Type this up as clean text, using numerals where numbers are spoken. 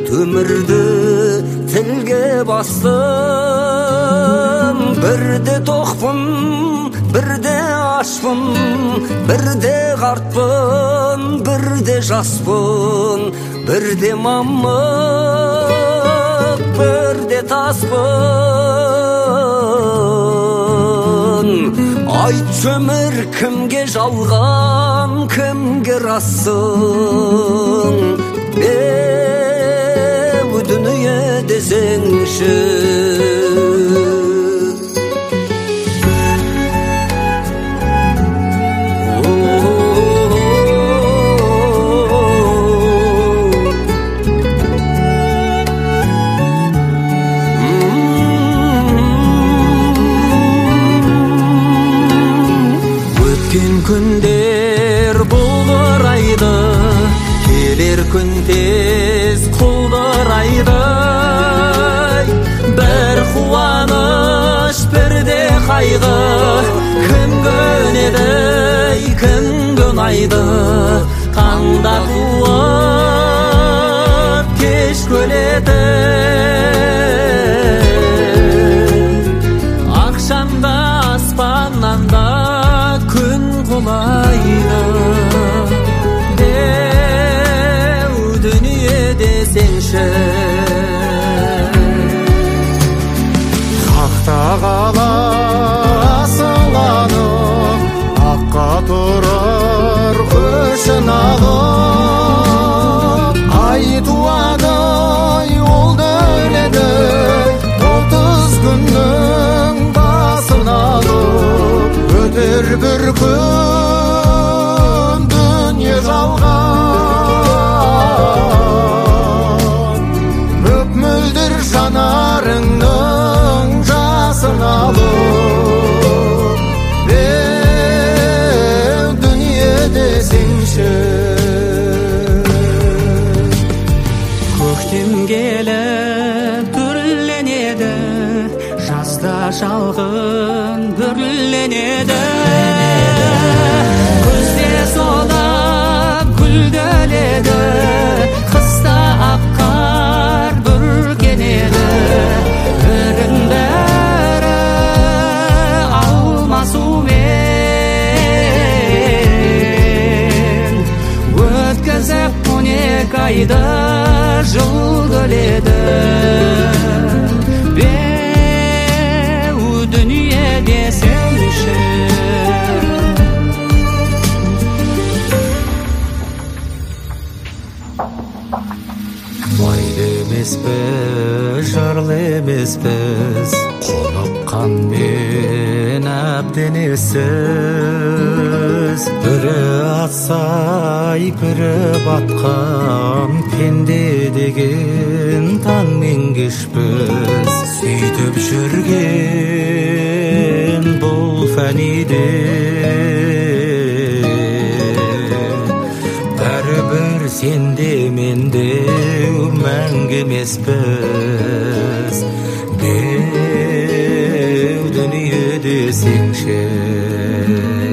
өмірді тілге бастым. Бірде тоқпын, бірде ашпын, бірде қартпын, бірде жаспын, бірде мамық, бірде таспын. Айтшы өмір кімге жалған, кімге рассың? Беу дүние десеңші. Күндер бұлдырайды, келер күн тез құлдырайды. Бір қуаныш, бірде қайғы, кім көнеді, кім көнайды. Қанда туып, кеш көледі. Ақшамда, аспаннан да күн құлайды. Деу дүние десеңші. Хақта қала асыланып, аққа тұрар көшін алып. Ай туады, ол да өледі, 30 күннің басын алып. Өтер бір күн дүние жалған, мөп-мөлдір жанарыңның жасын алып. Беу дүние десеңші. Көктем келіп түрленеді, жазда шалғын бүрленеді. Күзде солып гүлденеді, қыста ақ қар бүркенеді. Бірін бірі алмасумен өткізіп 12 айды жыл көледі. Дүние десеңші. Майлы емеспіз, жарлы емеспіз, қоныққанмен әбден ессіз. Бірі атсай, бірі батқан, пенде деген таңмен кешпіз. Сөйтіп жүрген бұл фәниде бәрібір сенде менде мәңгі емеспіз. Беу дүние десеңші.